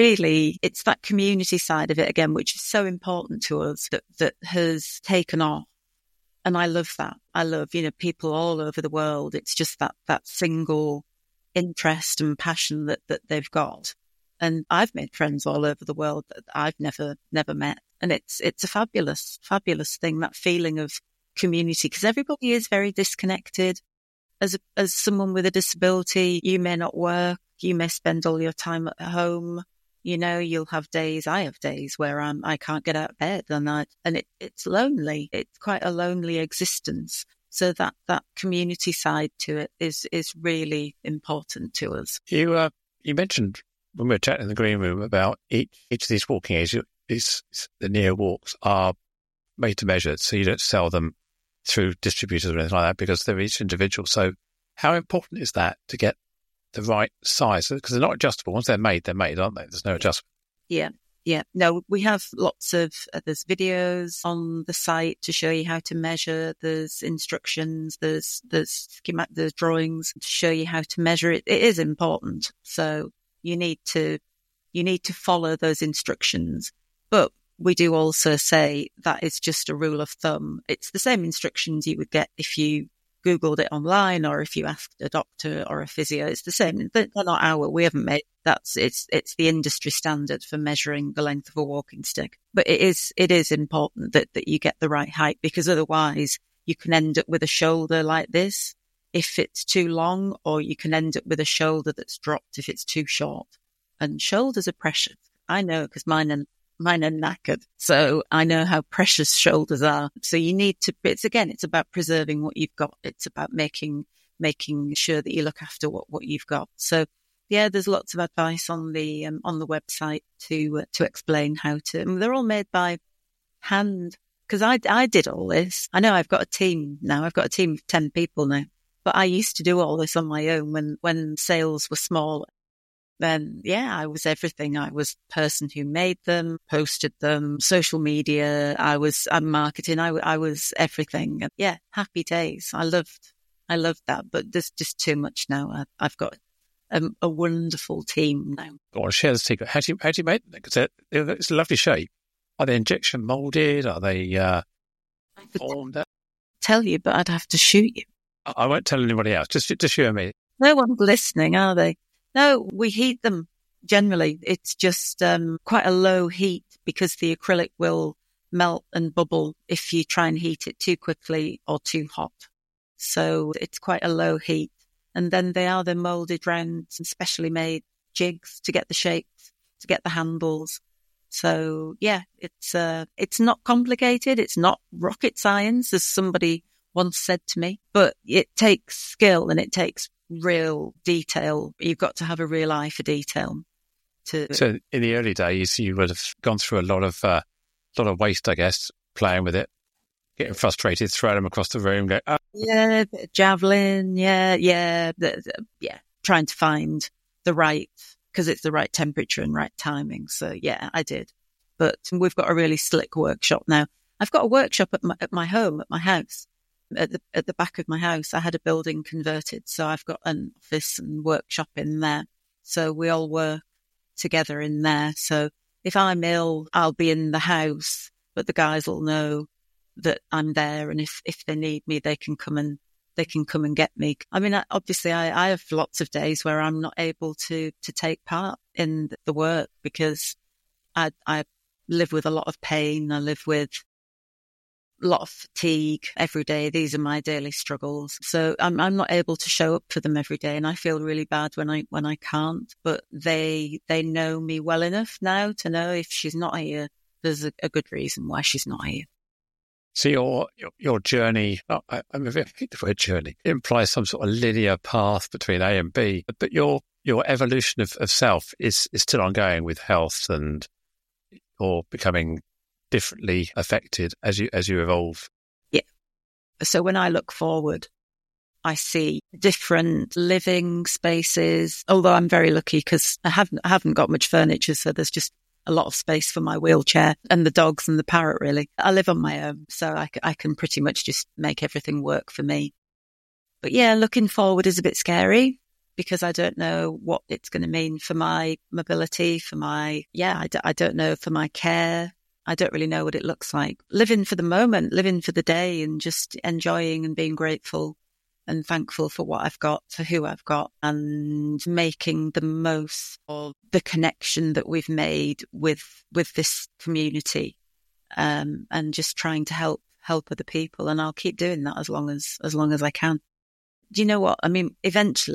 community side of it again, which is so important to us, that has taken off. And I love that. I love, people all over the world. It's just that single interest and passion that they've got. And I've made friends all over the world that I've never met. And it's a fabulous, fabulous thing, that feeling of community, because everybody is very disconnected. As someone with a disability, you may not work. You may spend all your time at home. You know, you'll have days, I have days where I can't get out of bed and it's lonely. It's quite a lonely existence. So that community side to it is really important to us. You mentioned when we were chatting in the green room about each of these walking aids, the Neo walks are made to measure, so you don't sell them through distributors or anything like that because they're each individual. So how important is that to get the right size? Because they're not adjustable. Once they're made, aren't they? There's no adjustment. Yeah. No, we have lots of, there's videos on the site to show you how to measure. There's instructions, there's drawings to show you how to measure it. It is important. So you need to follow those instructions. But we do also say that is just a rule of thumb. It's the same instructions you would get if you Googled it online or if you asked a doctor or a physio. It's the same. They're not we haven't made it's the industry standard for measuring the length of a walking stick. But it is important that you get the right height, because otherwise you can end up with a shoulder like this if it's too long, or you can end up with a shoulder that's dropped if it's too short. And shoulders are precious. I know, because mine are knackered. So I know how precious shoulders are. So you need to, it's about preserving what you've got. It's about making sure that you look after what you've got. So yeah, there's lots of advice on the website to explain how to, and they're all made by hand. Cause I did all this. I know I've got a team now. I've got a team of 10 people now, but I used to do all this on my own when sales were small. Then, yeah, I was everything. I was the person who made them, posted them, social media. I'm marketing. I was everything. And yeah, happy days. I loved that, but there's just too much now. I've got a wonderful team now. Go on, share the secret. How do you make them? Because it's a lovely shape. Are they injection molded? Are they formed? Tell you, but I'd have to shoot you. I won't tell anybody else. Just you and me. No one's listening, are they? No, we heat them generally. It's just quite a low heat, because the acrylic will melt and bubble if you try and heat it too quickly or too hot. So it's quite a low heat. And then they're moulded round some specially made jigs to get the shapes, to get the handles. So yeah, it's not complicated. It's not rocket science, as somebody once said to me, but it takes skill and it takes real detail. You've got to have a real eye for detail. So in the early days, you would have gone through a lot of waste, I guess, playing with it, getting frustrated, throwing them across the room, going, oh. Yeah, a bit of javelin, yeah, trying to find the right, because it's the right temperature and right timing. So yeah, I did. But we've got a really slick workshop now. I've got a workshop at my house. At the back of my house, I had a building converted, so I've got an office and workshop in there. So we all work together in there. So if I'm ill, I'll be in the house, but the guys will know that I'm there, and if they need me, they can come and get me. I mean, obviously, I have lots of days where I'm not able to take part in the work, because I live with a lot of pain. I live with a lot of fatigue every day. These are my daily struggles. So I'm not able to show up for them every day, and I feel really bad when I can't. But they know me well enough now to know if she's not here, there's a good reason why she's not here. So your journey, I hate the word journey, it implies some sort of linear path between A and B, but your evolution of self is still ongoing with health, and or becoming differently affected as you evolve. Yeah. So when I look forward, I see different living spaces, although I'm very lucky because I haven't got much furniture, so there's just a lot of space for my wheelchair and the dogs and the parrot, really. I live on my own, so I can pretty much just make everything work for me. But yeah, looking forward is a bit scary, because I don't know what it's going to mean for my mobility, I don't know, for my care. I don't really know what it looks like. Living for the moment, living for the day, and just enjoying and being grateful and thankful for what I've got, for who I've got, and making the most of the connection that we've made with this community, and just trying to help other people. And I'll keep doing that as long as I can. Do you know what? I mean, eventually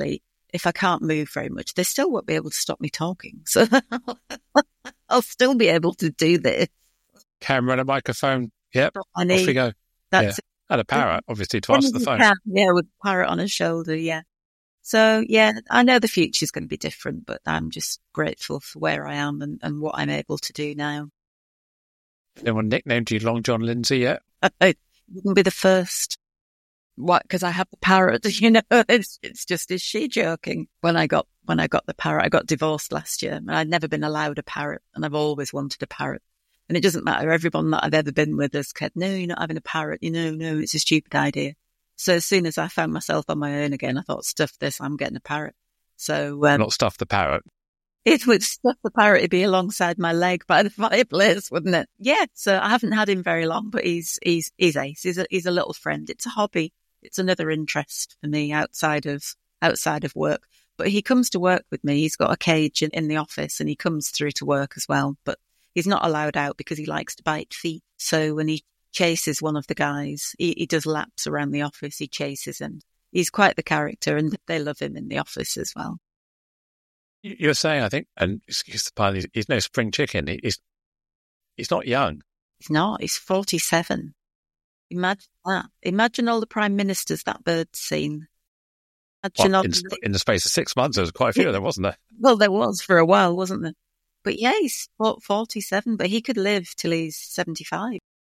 if I can't move very much, they still won't be able to stop me talking. So I'll still be able to do this. Camera and a microphone. Yep. Off we go. That's it. And a parrot, obviously, to answer the phone. With a parrot on his shoulder, yeah. So, yeah, I know the future's going to be different, but I'm just grateful for where I am and what I'm able to do now. Anyone nicknamed you Long John Lindsay yet? You wouldn't be the first. What? Because I have the parrot, it's just, is she joking? When I got the parrot, I got divorced last year and I'd never been allowed a parrot and I've always wanted a parrot. And it doesn't matter. Everyone that I've ever been with has said, no, you're not having a parrot. No, it's a stupid idea. So as soon as I found myself on my own again, I thought, stuff this, I'm getting a parrot. So not stuff the parrot. It would stuff the parrot. It'd be alongside my leg by the fireplace, wouldn't it? Yeah. So I haven't had him very long, but he's ace. He's a little friend. It's a hobby. It's another interest for me outside of work. But he comes to work with me. He's got a cage in the office and he comes through to work as well. But he's not allowed out because he likes to bite feet. So when he chases one of the guys, he does laps around the office. He chases him. He's quite the character and they love him in the office as well. You're saying, I think, and excuse the pun, he's no spring chicken. He's not young. He's not. He's 47. Imagine that. Imagine all the prime ministers that bird's seen. In the space of 6 months, there was quite a few of them, wasn't there? Well, there was for a while, wasn't there? But yeah, he's 47, but he could live till he's 75.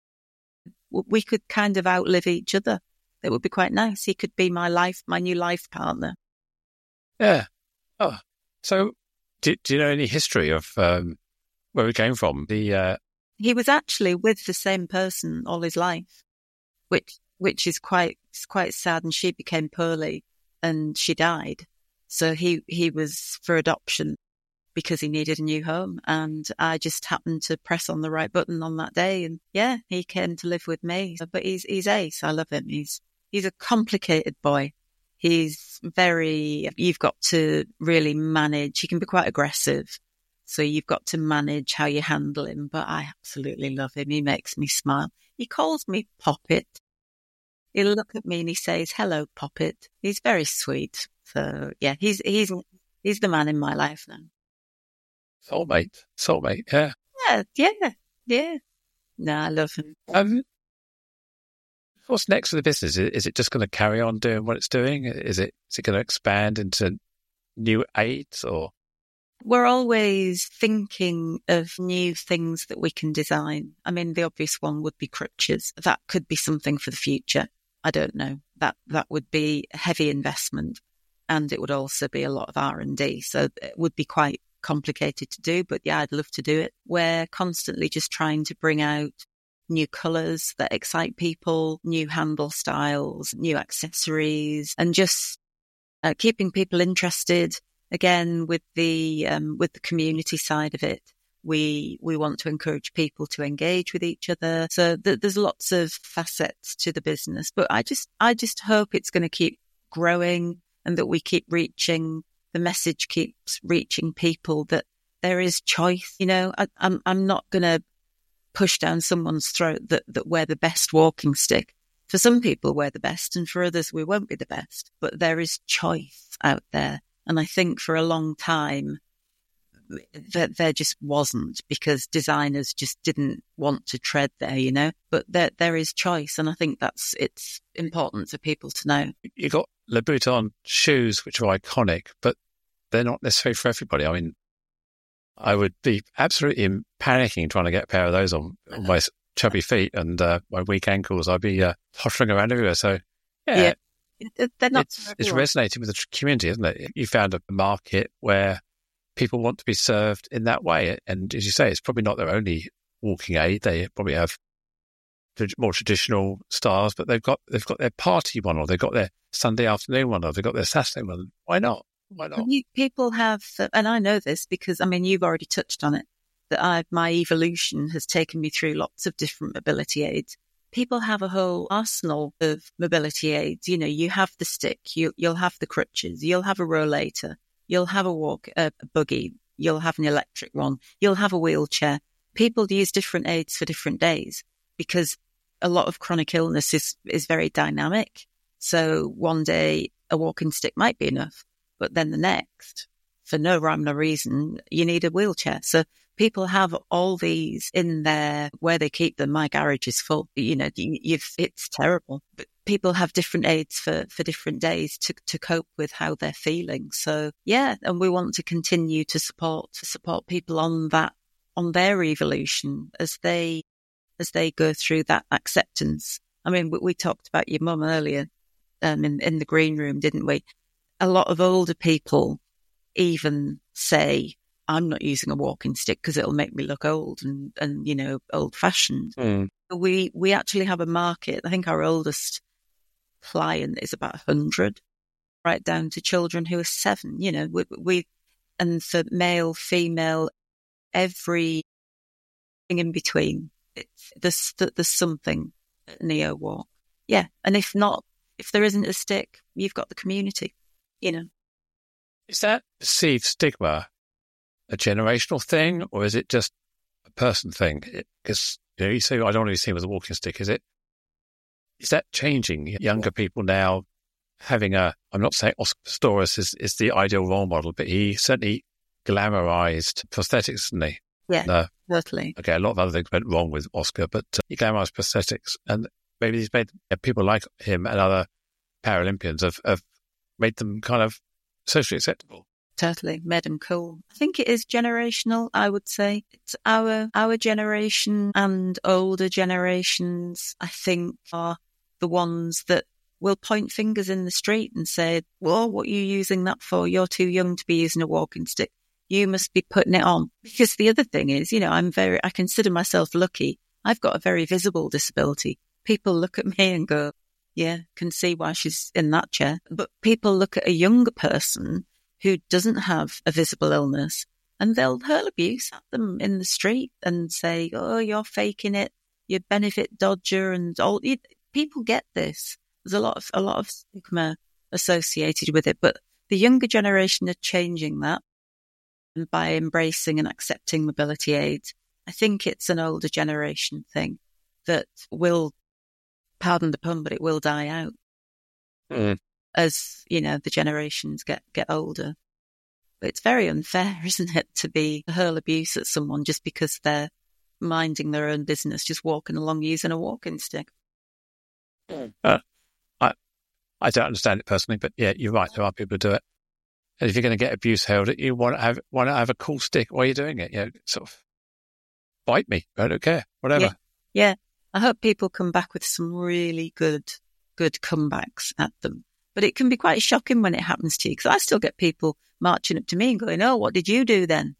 We could kind of outlive each other. It would be quite nice. He could be my new life partner. Yeah. Oh, so do you know any history of where we came from? He was actually with the same person all his life, which is quite sad. And she became poorly and she died. So he was for adoption because he needed a new home. And I just happened to press on the right button on that day. And yeah, he came to live with me. But he's ace. I love him. He's a complicated boy. You've got to really manage. He can be quite aggressive. So you've got to manage how you handle him. But I absolutely love him. He makes me smile. He calls me Poppet. He'll look at me and he says, hello, Poppet. He's very sweet. So yeah, he's the man in my life now. Soulmate, yeah. Yeah. No, I love him. What's next for the business? Is it just going to carry on doing what it's doing? Is it going to expand into new aids or? We're always thinking of new things that we can design. I mean, the obvious one would be crutches. That could be something for the future. I don't know. That would be a heavy investment and it would also be a lot of R&D. So it would be quite complicated to do, but yeah, I'd love to do it. We're constantly just trying to bring out new colours that excite people, new handle styles, new accessories, and just keeping people interested. Again, with the community side of it, we want to encourage people to engage with each other. So there's lots of facets to the business, but I just hope it's going to keep growing and that we keep reaching. The message keeps reaching people that there is choice. You know, I'm not going to push down someone's throat that we're the best walking stick. For some people, we're the best, and for others, we won't be the best. But there is choice out there. And I think for a long time, there just wasn't, because designers just didn't want to tread there, you know. But there is choice, and I think it's important for people to know. You got Louboutin shoes, which are iconic, but they're not necessarily for everybody. I mean, I would be absolutely panicking trying to get a pair of those on my chubby feet and my weak ankles. I'd be tottering around everywhere. So, yeah. They're not. It's resonating with the community, isn't it? You found a market where people want to be served in that way. And as you say, it's probably not their only walking aid. They probably have more traditional styles, but they've got their party one, or they've got their Sunday afternoon one, or they've got their Saturday one. Why not? People have, and I know this because, I mean, you've already touched on it, that my evolution has taken me through lots of different mobility aids. People have a whole arsenal of mobility aids. You know, you have the stick, you'll have the crutches, you'll have a rollator, you'll have a buggy, you'll have an electric one, you'll have a wheelchair. People use different aids for different days because a lot of chronic illness is very dynamic. So one day a walking stick might be enough. but then the next, for no rhyme or reason, you need a wheelchair. So people have all these in there where they keep them. My garage is full. It's terrible. But people have different aids for different days to cope with how they're feeling. So yeah, and we want to continue to support people on their evolution as they go through that acceptance. I mean, we talked about your mum earlier, in the green room, didn't we? A lot of older people even say, I'm not using a walking stick because it'll make me look old and old fashioned. We actually have a market. I think our oldest client is about 100, right down to children who are 7. And for male, female, everything in between, there's something at Neo Walk. Yeah. And if there isn't a stick, you've got the community, Is that perceived stigma a generational thing, or is it just a person thing? Because you say, I don't want to be seen with a walking stick. Is that changing? Younger people now having I'm not saying Oscar Pistorius is the ideal role model, but he certainly glamorized prosthetics, didn't he? Yeah, totally. Okay, a lot of other things went wrong with Oscar, but he glamorized prosthetics, and maybe he's made people like him and other Paralympians have made them kind of socially acceptable. Totally, made them cool. I think it is generational, I would say. It's our generation and older generations, I think, are the ones that will point fingers in the street and say, well, what are you using that for? You're too young to be using a walking stick. You must be putting it on. Because the other thing is, I consider myself lucky. I've got a very visible disability. People look at me and go, yeah, can see why she's in that chair. But people look at a younger person who doesn't have a visible illness and they'll hurl abuse at them in the street and say, oh, you're faking it, you're benefit dodger and all. People get this. There's a lot of stigma associated with it, but the younger generation are changing that by embracing and accepting mobility aids. I think it's an older generation thing that will, pardon the pun, but it will die out. As, the generations get older. But it's very unfair, isn't it, to hurl abuse at someone just because they're minding their own business, just walking along using a walking stick. I don't understand it personally, but yeah, you're right. There are people who do it. And if you're going to get abuse hurled at you, want to have a cool stick while you're doing it. Sort of bite me. I don't care. Whatever. Yeah. I hope people come back with some really good comebacks at them. But it can be quite shocking when it happens to you, because I still get people marching up to me and going, oh, what did you do then?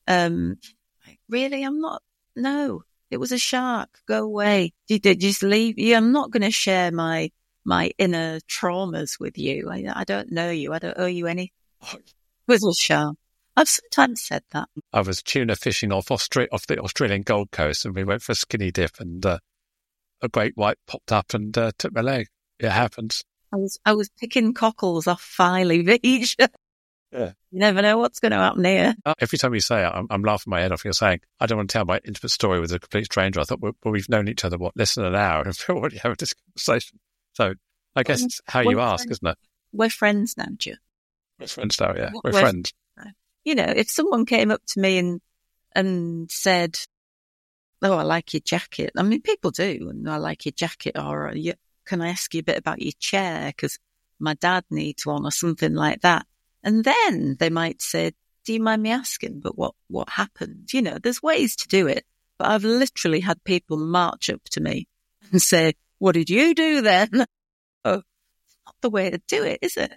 Really? I'm not. No, it was a shark. Go away. You just leave. Yeah, I'm not going to share my inner traumas with you. I don't know you. I don't owe you anything. It was a shark. I've sometimes said that. I was tuna fishing off the Australian Gold Coast, and we went for a skinny dip, and a great white popped up and took my leg. It happens. I was picking cockles off Filey Beach. Yeah. You never know what's going to happen here. Every time you say it, I'm laughing my head off. You're saying, I don't want to tell my intimate story with a complete stranger. I thought, well, we've known each other, less than an hour, and we're already having this conversation. So I guess it's how you ask, isn't it? We're friends now, Joe. We're friends now, yeah. We're friends. If someone came up to me and said, oh, I like your jacket. I mean, people do, and I like your jacket, or can I ask you a bit about your chair? Because my dad needs one, or something like that. And then they might say, do you mind me asking, but what happened? There's ways to do it. But I've literally had people march up to me and say, what did you do then? Oh, it's not the way to do it, is it?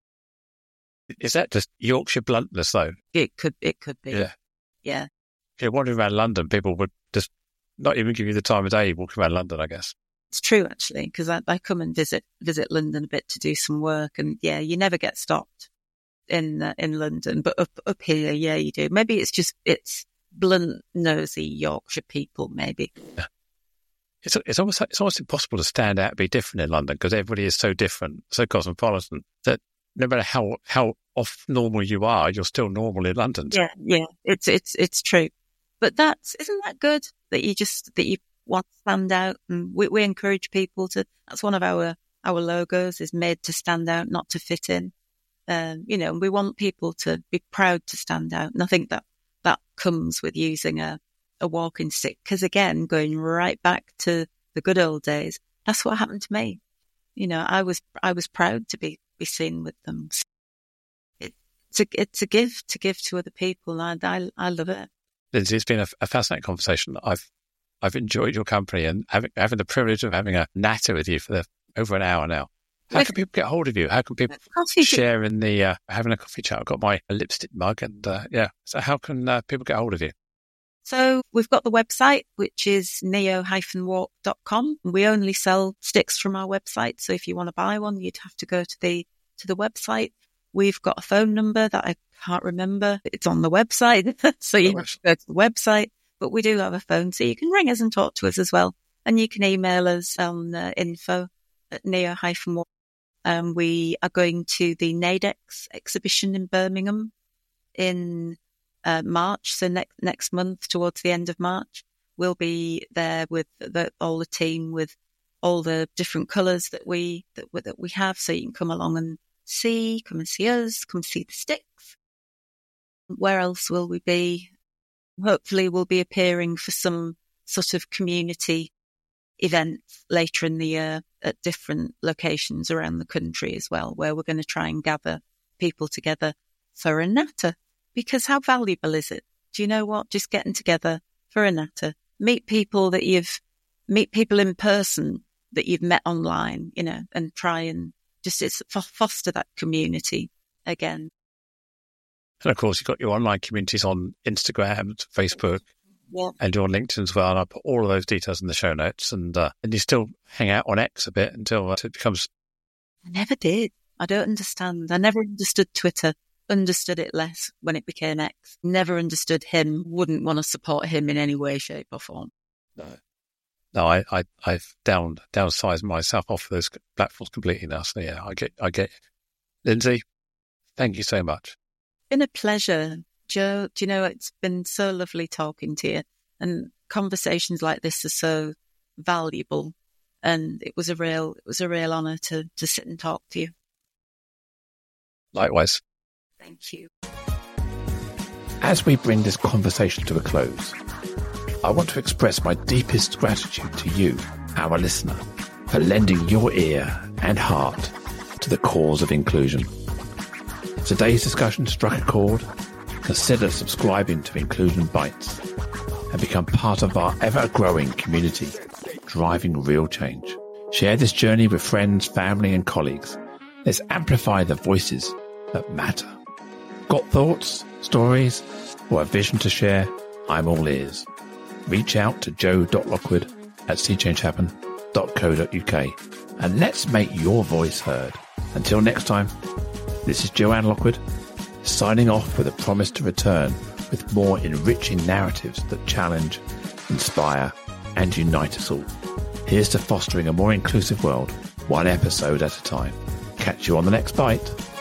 Is that just Yorkshire bluntness, though? It could be. Yeah. Yeah. If you're wandering around London, people would just not even give you the time of day walking around London, I guess. It's true, actually, because I come and visit London a bit to do some work, and yeah, you never get stopped in London, but up here, yeah, you do. Maybe it's blunt, nosy Yorkshire people, maybe. Yeah. It's almost impossible to stand out and be different in London, because everybody is so different, so cosmopolitan, that no matter how off normal you are, you're still normal in London. Yeah, it's true. But isn't that good that you want to stand out? And we encourage people to. That's one of our logos, is made to stand out, not to fit in. we want people to be proud to stand out. And I think that comes with using a walking stick. Because again, going right back to the good old days, that's what happened to me. I was proud to be seen with them. It's a gift to give to other people. I love it. Lindsay, it's been a fascinating conversation. I've enjoyed your company and having the privilege of having a natter with you for over an hour now. How can people get hold of you? How can people share in the having a coffee chat? I've got my lipstick mug and So how can people get hold of you? So we've got the website, which is neo-walk.com. We only sell sticks from our website. So if you want to buy one, you'd have to go to the website. We've got a phone number that I can't remember. It's on the website. So you have to go to the website. But we do have a phone, so you can ring us and talk to us as well. And you can email us on info@neo-walk. We are going to the NAIDEX exhibition in Birmingham in March. So next month, towards the end of March, we'll be there with all the team, with all the different colours that we have. So you can come along and come and see us, come see the sticks. Where else will we be? Hopefully we'll be appearing for some sort of community events later in the year at different locations around the country as well, where we're going to try and gather people together for a natter. Because how valuable is it? Do you know what? Just getting together for a natter. Meet people in person that you've met online, and try and just foster that community again. And of course, you've got your online communities on Instagram, Facebook, and you're on LinkedIn as well. And I'll put all of those details in the show notes. And you still hang out on X a bit until it becomes... I never did. I don't understand. I never understood Twitter. Understood it less when it became X. Never understood him. Wouldn't want to support him in any way, shape or form. No, I've downsized myself off those platforms completely now. So yeah, I get it. Lindsay, thank you so much. Been a pleasure, Joe. Do you know, it's been so lovely talking to you, and conversations like this are so valuable, and it was a real honour to sit and talk to you. Likewise. Thank you. As we bring this conversation to a close, I want to express my deepest gratitude to you, our listener, for lending your ear and heart to the cause of inclusion. Today's discussion struck a chord. Consider subscribing to Inclusion Bites and become part of our ever-growing community, driving real change. Share this journey with friends, family and colleagues. Let's amplify the voices that matter. Got thoughts, stories, or a vision to share? I'm all ears. Reach out to joe.lockwood@seechangehappen.co.uk and let's make your voice heard. Until next time, this is Joanne Lockwood, signing off with a promise to return with more enriching narratives that challenge, inspire, and unite us all. Here's to fostering a more inclusive world, one episode at a time. Catch you on the next bite.